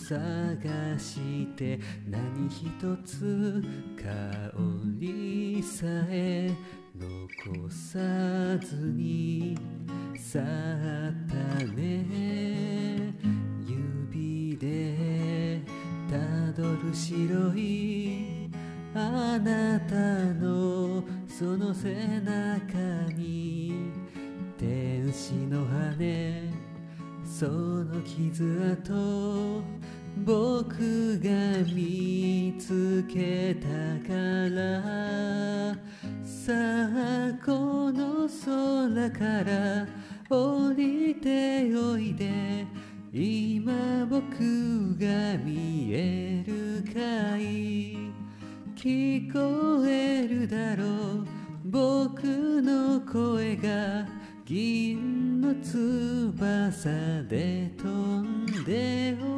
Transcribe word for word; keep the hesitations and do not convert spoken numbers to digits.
探して何一つ香りさえ残さずに去ったね。指でたどる白いあなたのその背中に天使の羽、その傷跡僕が見つけたから。さあこの空から降りておいで、今僕が見えるかい。聞こえるだろう僕の声が、銀の翼で飛んでお